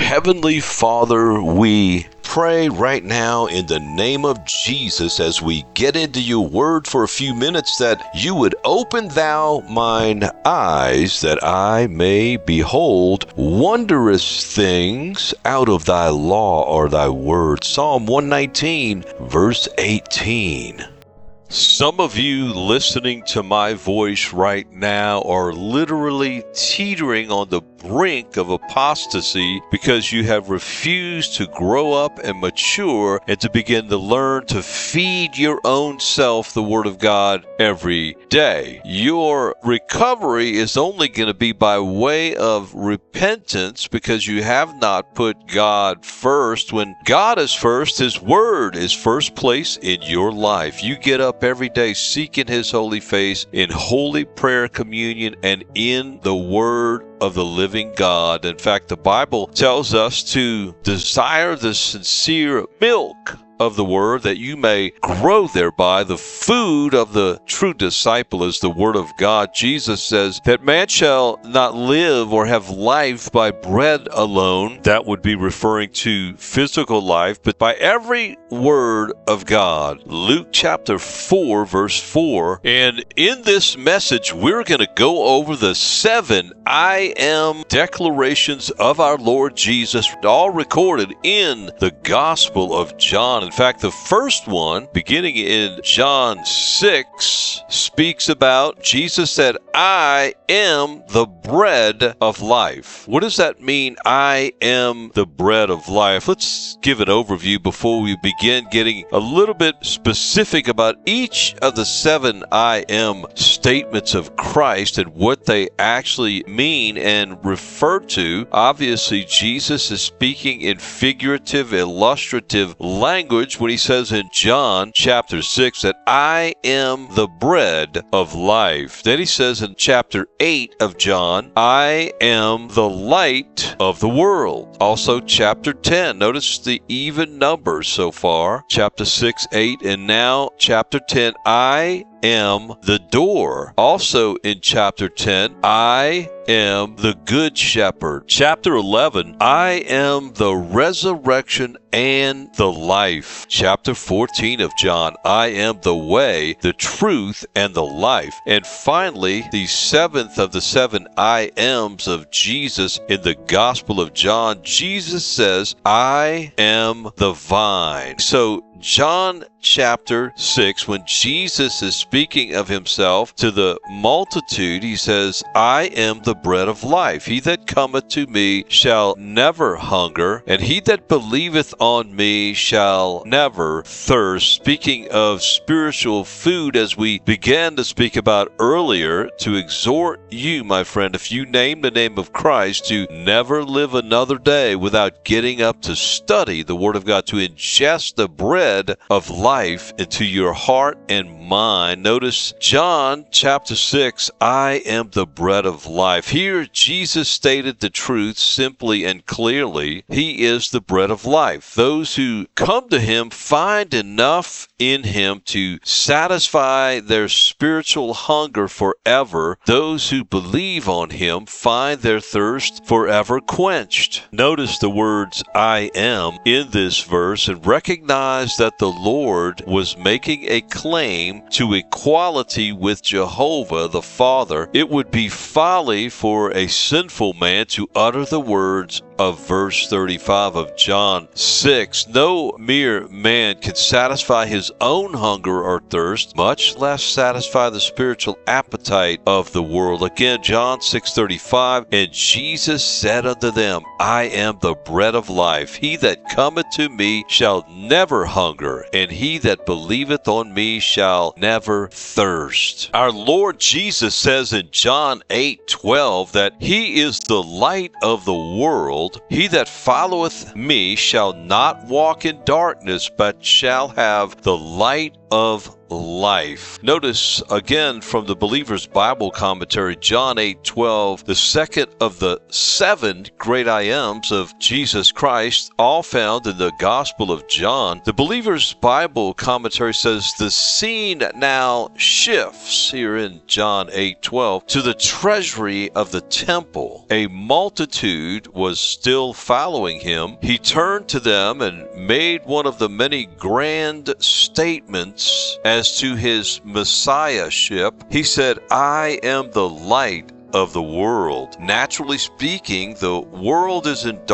Heavenly Father, we pray right now in the name of Jesus as we get into your word for a few minutes that you would open thou mine eyes that I may behold wondrous things out of thy law or thy word. Psalm 119, verse 18. Some of you listening to my voice right now are literally teetering on the brink of apostasy because you have refused to grow up and mature and to begin to learn to feed your own self the Word of God every day. Your recovery is only going to be by way of repentance because you have not put God first. When God is first, His Word is first place in your life. You get up every day seeking His holy face in holy prayer, communion, and in the Word of the living God. In fact, the Bible tells us to desire the sincere milk of the Word, that you may grow thereby. The food of the true disciple is the Word of God. Jesus says that man shall not live or have life by bread alone. That would be referring to physical life, but by every word of God. Luke chapter 4, verse 4. And in this message, we're going to go over the 7 I am declarations of our Lord Jesus, all recorded in the Gospel of John. In fact, the first one, beginning in John 6, speaks about Jesus said, I am the bread of life. What does that mean, I am the bread of life? Let's give an overview before we begin getting a little bit specific about each of the 7 I am statements of Christ and what they actually mean and refer to. Obviously, Jesus is speaking in figurative, illustrative language when he says in John chapter 6 that I am the bread of life. Then he says in chapter 8 of John, I am the light of the world. Also chapter 10, notice the even numbers so far. Chapter 6, 8, and now chapter 10, I am the door. Also in chapter 10, I am the good shepherd. Chapter 11, I am the resurrection and the life. Chapter 14 of John, I am the way, the truth, and the life. And finally, the 7th of the 7 I ams of Jesus in the Gospel of John, Jesus says, I am the vine. So John chapter 6, when Jesus is speaking of himself to the multitude, he says, I am the bread of life. He that cometh to me shall never hunger, and he that believeth on me shall never thirst. Speaking of spiritual food, as we began to speak about earlier, to exhort you, my friend, if you name the name of Christ, to never live another day without getting up to study the Word of God, to ingest the bread of life into your heart and mind. Notice John chapter 6, I am the bread of life. Here Jesus stated the truth simply and clearly. He is the bread of life. Those who come to him find enough in him to satisfy their spiritual hunger forever. Those who believe on him find their thirst forever quenched. Notice the words I am in this verse and recognize that the Lord was making a claim to equality with Jehovah the Father. It would be folly for a sinful man to utter the words of verse 35 of John 6. No mere man can satisfy his own hunger or thirst, much less satisfy the spiritual appetite of the world. Again, John 6:35, and Jesus said unto them, I am the bread of life. He that cometh to me shall never hunger, and he that believeth on me shall never thirst. Our Lord Jesus says in John 8:12 that he is the light of the world. He that followeth me shall not walk in darkness, but shall have the light of life. Notice again from the Believer's Bible Commentary, John 8:12, the second of the 7 great I Ams of Jesus Christ, all found in the Gospel of John. The Believer's Bible Commentary says the scene now shifts here in John 8:12 to the treasury of the temple. A multitude was still following him. He turned to them and made one of the many grand statements as to his messiahship. He said, "I am the light of the world." Naturally speaking, the world is in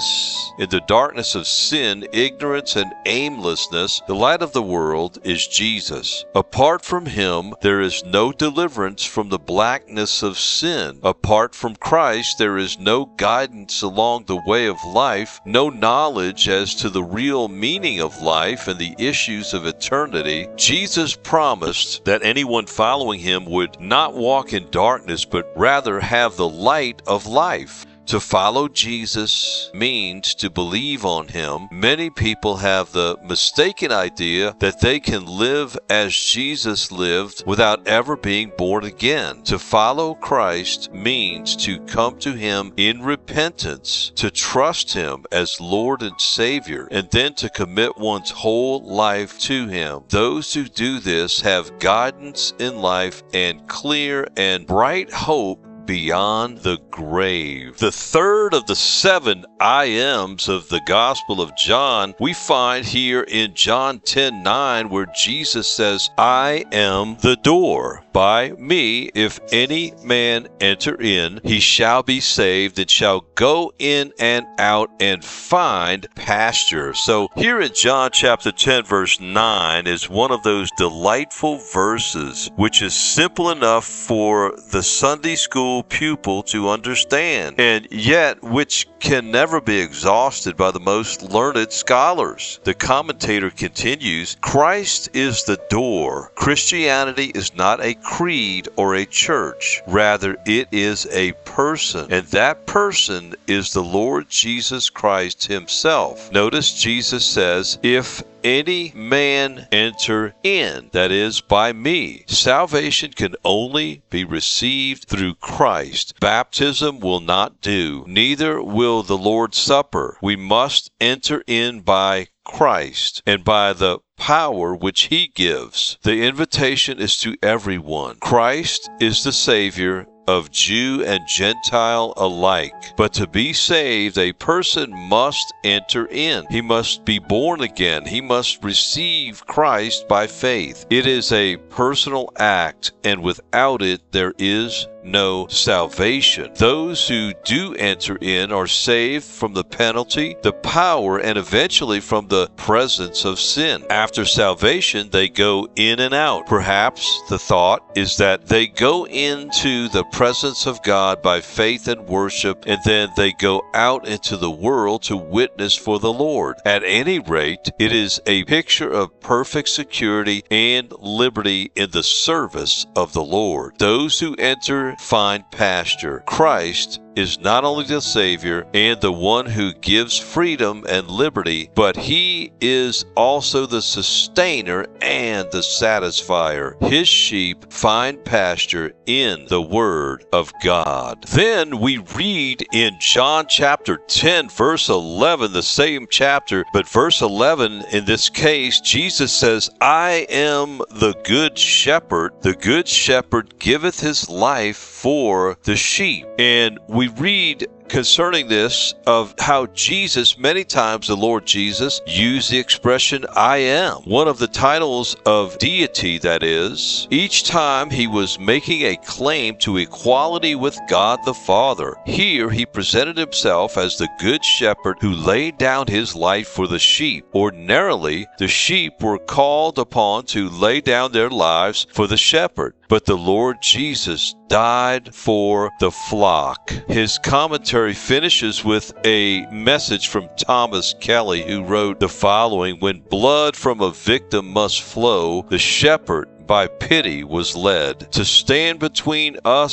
the darkness of sin, ignorance, and aimlessness. The light of the world is Jesus. Apart from him, there is no deliverance from the blackness of sin. Apart from Christ, there is no guidance along the way of life, no knowledge as to the real meaning of life and the issues of eternity. Jesus promised that anyone following him would not walk in darkness, but rather have the light of life. To follow Jesus means to believe on him. Many people have the mistaken idea that they can live as Jesus lived without ever being born again. To follow Christ means to come to him in repentance, to trust him as Lord and Savior, and then to commit one's whole life to him. Those who do this have guidance in life and clear and bright hope beyond the grave. The third of the 7 I Ams of the Gospel of John we find here in John 10:9, where Jesus says, "I am the door. By me, if any man enter in, he shall be saved and shall go in and out and find pasture." So here in John chapter 10 verse 9 is one of those delightful verses which is simple enough for the Sunday school pupil to understand, and yet which can never be exhausted by the most learned scholars. The commentator continues, "Christ is the door. Christianity is not a creed or a church. Rather, it is a person, and that person is the Lord Jesus Christ himself." Notice Jesus says, "If any man enter in," that is, by me. Salvation can only be received through Christ. Baptism will not do, neither will the Lord's Supper. We must enter in by Christ and by the power which he gives. The invitation is to everyone. Christ is the Savior of Jew and Gentile alike. But to be saved, a person must enter in. He must be born again. He must receive Christ by faith. It is a personal act, and without it, there is no salvation. Those who do enter in are saved from the penalty, the power, and eventually from the presence of sin. After salvation, they go in and out. Perhaps the thought is that they go into the presence of God by faith and worship, and then they go out into the world to witness for the Lord. At any rate, it is a picture of perfect security and liberty in the service of the Lord. Those who enter find pasture. Christ is not only the Savior and the one who gives freedom and liberty, but he is also the sustainer and the satisfier. His sheep find pasture in the Word of God. Then we read in John chapter 10, verse 11, the same chapter, but verse 11, in this case, Jesus says, "I am the good shepherd. The good shepherd giveth his life for the sheep." And we read concerning this of how Jesus, many times the Lord Jesus, used the expression "I am," one of the titles of deity, that is. Each time he was making a claim to equality with God the Father. Here he presented himself as the good shepherd who laid down his life for the sheep. Ordinarily, the sheep were called upon to lay down their lives for the shepherd, but the Lord Jesus died for the flock. His commentary finishes with a message from Thomas Kelly, who wrote the following: "When blood from a victim must flow, the shepherd by pity was led to stand between us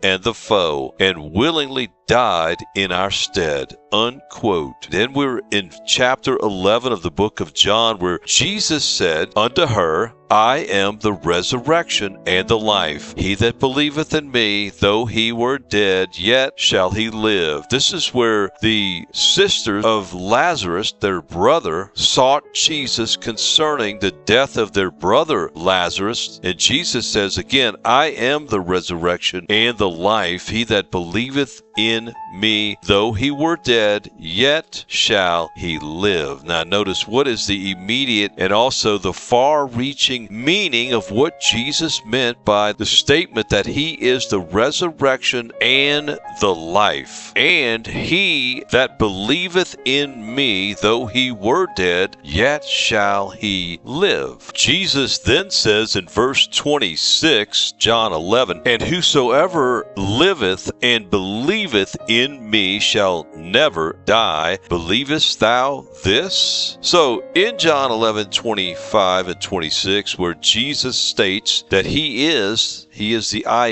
and the foe, and willingly died in our stead. Unquote. Then we're in chapter 11 of the book of John, where Jesus said unto her, I am the resurrection and the life. He that believeth in me, though he were dead, yet shall he live. This is where the sisters of Lazarus, their brother, sought Jesus concerning the death of their brother Lazarus. And Jesus says again, I am the resurrection and the life. He that believeth in me, though he were dead, yet shall he live. Now notice what is the immediate and also the far-reaching meaning of what Jesus meant by the statement that he is the resurrection and the life. And he that believeth in me, though he were dead, yet shall he live. Jesus then says in verse 26, John 11, and whosoever liveth and believeth in me shall never die. Believest thou this? So in John 11:25 and 26, where Jesus states that he is the I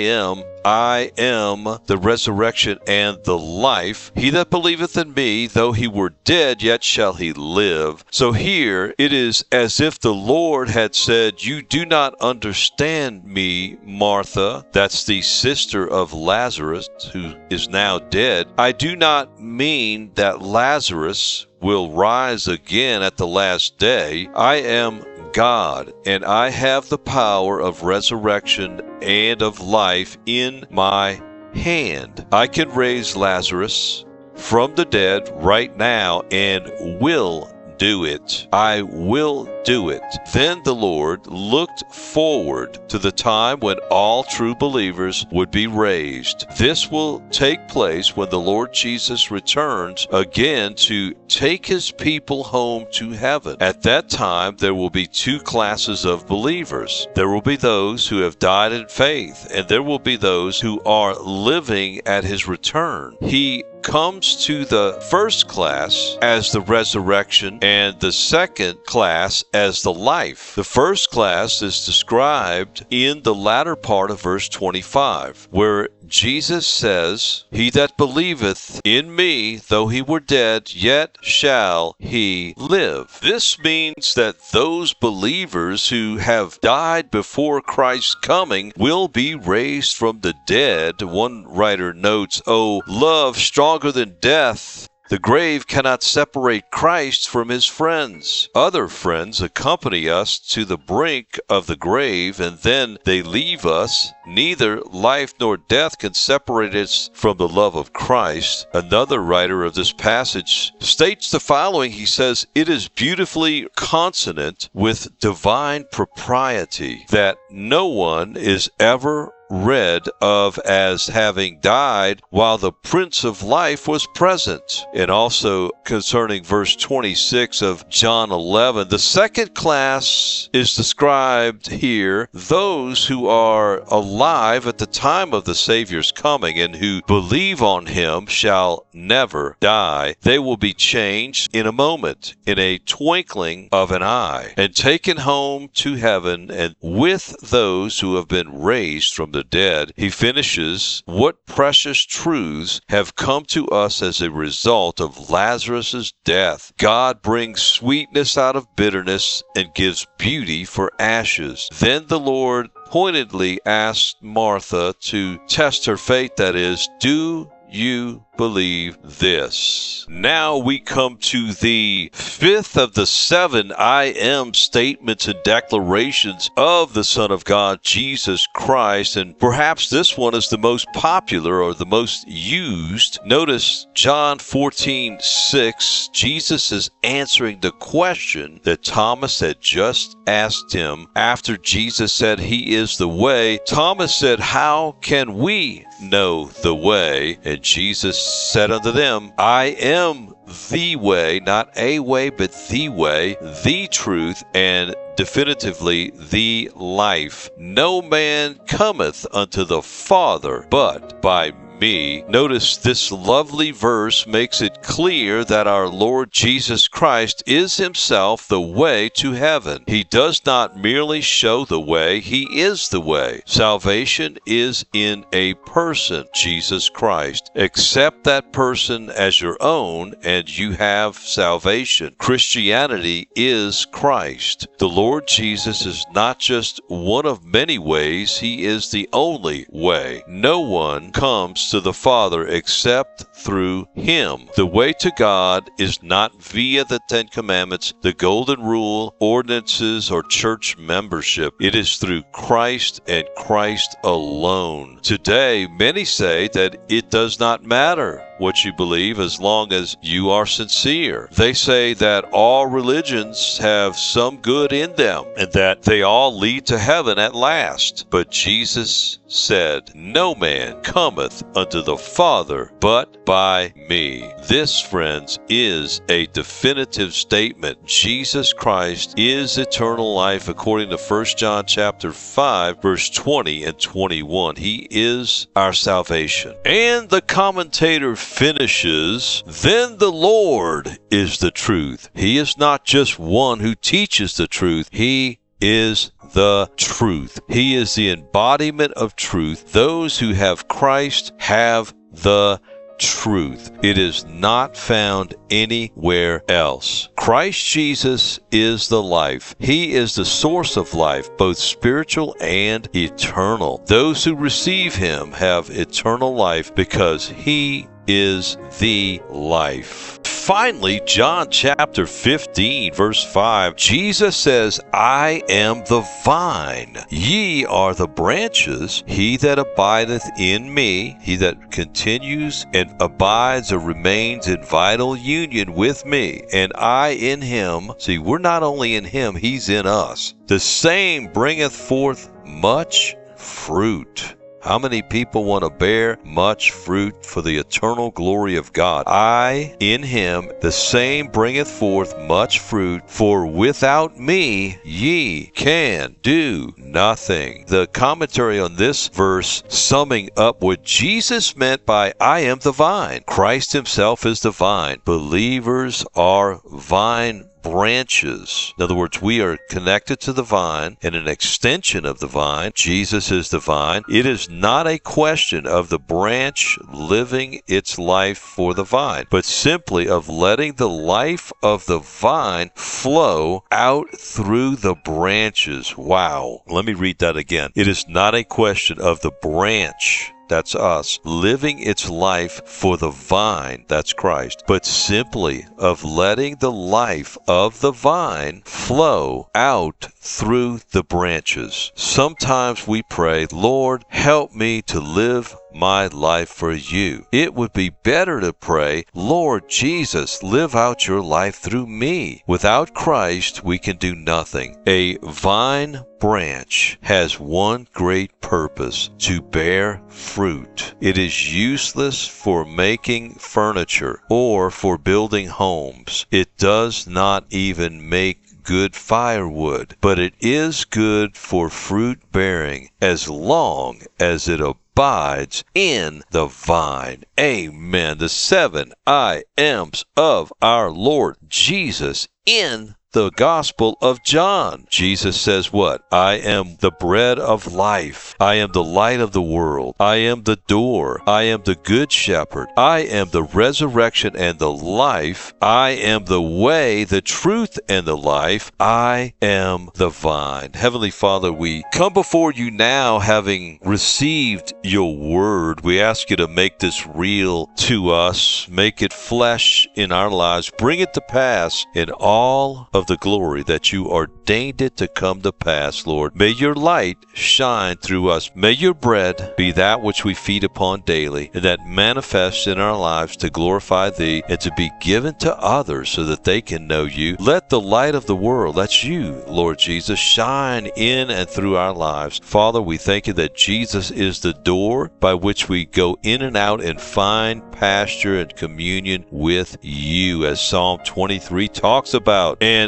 am the resurrection and the life. He that believeth in me, though he were dead, yet shall he live. So here it is as if the Lord had said, you do not understand me, Martha. That's the sister of Lazarus, who is now dead. I do not mean that Lazarus will rise again at the last day. I am God, and I have the power of resurrection and of life in my hand. I can raise Lazarus from the dead right now and will do it. I will do it. Then the Lord looked forward to the time when all true believers would be raised. This will take place when the Lord Jesus returns again to take his people home to heaven. At that time, there will be two classes of believers. There will be those who have died in faith, and there will be those who are living at his return. He comes to the first class as the resurrection and the second class as the life. The first class is described in the latter part of verse 25, where Jesus says, he that believeth in me, though he were dead, yet shall he live. This means that those believers who have died before Christ's coming will be raised from the dead. One writer notes, oh, love stronger than death. The grave cannot separate Christ from his friends. Other friends accompany us to the brink of the grave, and then they leave us. Neither life nor death can separate us from the love of Christ. Another writer of this passage states the following. He says, it is beautifully consonant with divine propriety that no one is ever read of as having died while the Prince of Life was present. And also concerning verse 26 of John 11, the second class is described here, those who are alive at the time of the Savior's coming and who believe on him shall never die. They will be changed in a moment, in a twinkling of an eye, and taken home to heaven and with those who have been raised from the dead. He finishes, what precious truths have come to us as a result of Lazarus' death. God brings sweetness out of bitterness and gives beauty for ashes. Then the Lord pointedly asked Martha to test her faith, that is, do you believe this? Now we come to the fifth of the 7 I am statements and declarations of the Son of God, Jesus Christ, and perhaps this one is the most popular or the most used. Notice John 14:6, Jesus is answering the question that Thomas had just asked him after Jesus said he is the way. Thomas said, how can we know the way? And Jesus said unto them, I am the way, not a way, but the way, the truth, and definitively the life. No man cometh unto the Father but by me. Notice this lovely verse makes it clear that our Lord Jesus Christ is himself the way to heaven. He does not merely show the way, he is the way. Salvation is in a person, Jesus Christ. Accept that person as your own and you have salvation. Christianity is Christ. The Lord Jesus is not just one of many ways, he is the only way. No one comes to the Father except through him. The way to God is not via the Ten Commandments, the Golden Rule, ordinances, or church membership. It is through Christ and Christ alone. Today, many say that it does not matter what you believe as long as you are sincere. They say that all religions have some good in them and that they all lead to heaven at last. But Jesus said, "No man cometh unto the Father but by me." This, friends, is a definitive statement. Jesus Christ is eternal life according to 1 John chapter 5, verse 20 and 21. He is our salvation. And the commentator finishes, "Then the Lord is the truth." He is not just one who teaches the truth. He is the truth. He is the embodiment of truth. Those who have Christ have the truth. It is not found anywhere else. Christ Jesus is the life. He is the source of life, both spiritual and eternal. Those who receive him have eternal life because he is the life. Finally, John chapter 15, verse 5, Jesus says, "I am the vine, ye are the branches. He that abideth in me, he that continues and abides or remains in vital union with me, and I in him." See, we're not only in him, he's in us. "The same bringeth forth much fruit." How many people want to bear much fruit for the eternal glory of God? "I in him, the same bringeth forth much fruit, for without me ye can do nothing." The commentary on this verse summing up what Jesus meant by "I am the vine." Christ himself is the vine. Believers are vine branches. In other words, we are connected to the vine and an extension of the vine. Jesus is the vine. It is not a question of the branch living its life for the vine, but simply of letting the life of the vine flow out through the branches. Wow. Let me read that again. It is not a question of the branch, that's us, living its life for the vine, that's Christ, but simply of letting the life of the vine flow out through the branches. Sometimes we pray, "Lord, help me to live my life for you." It would be better to pray, "Lord Jesus, live out your life through me." Without Christ, we can do nothing. A vine branch has one great purpose: to bear fruit. It is useless for making furniture or for building homes. It does not even make good firewood, but it is good for fruit bearing as long as it abides in the vine. Amen. The 7 I ams of our Lord Jesus in the Gospel of John. Jesus says what? "I am the bread of life. I am the light of the world. I am the door. I am the good shepherd. I am the resurrection and the life. I am the way, the truth, and the life. I am the vine." Heavenly Father, we come before you now having received your word. We ask you to make this real to us. Make it flesh in our lives. Bring it to pass in all of the glory that you ordained it to come to pass, Lord. May your light shine through us. May your bread be that which we feed upon daily, and that manifests in our lives to glorify thee and to be given to others so that they can know you. Let the light of the world, that's you, Lord Jesus, shine in and through our lives. Father, we thank you that Jesus is the door by which we go in and out and find pasture and communion with you, as Psalm 23 talks about. And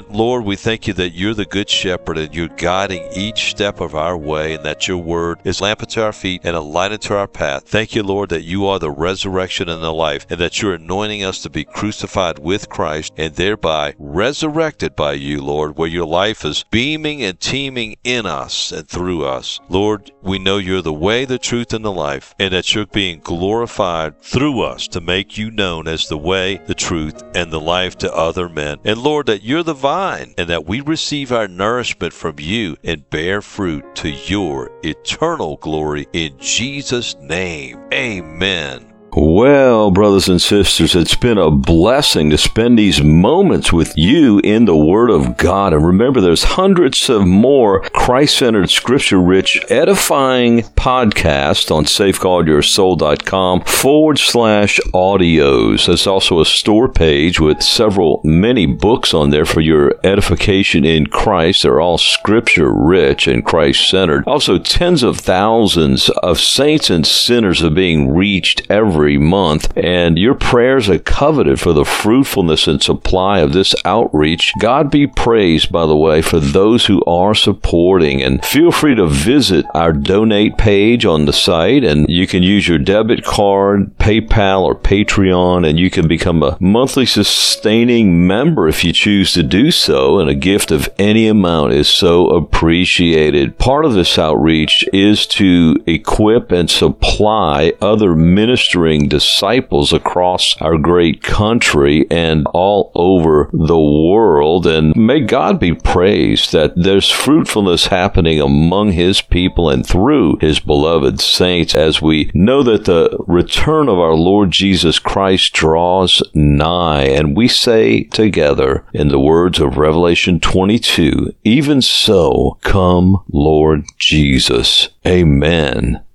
And Lord, we thank you that you're the good shepherd and you're guiding each step of our way, and that your word is a lamp unto our feet and a light unto our path. Thank you, Lord, that you are the resurrection and the life, and that you're anointing us to be crucified with Christ and thereby resurrected by you, Lord, where your life is beaming and teeming in us and through us. Lord, we know you're the way, the truth, and the life, and that you're being glorified through us to make you known as the way, the truth, and the life to other men. And Lord, that you're the vine, and that we receive our nourishment from you and bear fruit to your eternal glory in Jesus' name. Amen. Well, brothers and sisters, it's been a blessing to spend these moments with you in the Word of God. And remember, there's hundreds of more Christ-centered, scripture-rich, edifying podcasts on safeguardyoursoul.com/audios. There's also a store page with many books on there for your edification in Christ. They're all scripture-rich and Christ-centered. Also, tens of thousands of saints and sinners are being reached every month, and your prayers are coveted for the fruitfulness and supply of this outreach. God be praised, by the way, for those who are supporting, and feel free to visit our donate page on the site, and you can use your debit card, PayPal, or Patreon, and you can become a monthly sustaining member if you choose to do so, and a gift of any amount is so appreciated. Part of this outreach is to equip and supply other ministering disciples across our great country and all over the world. And may God be praised that there's fruitfulness happening among his people and through his beloved saints, as we know that the return of our Lord Jesus Christ draws nigh. And we say together in the words of Revelation 22, even so, come, Lord Jesus. Amen.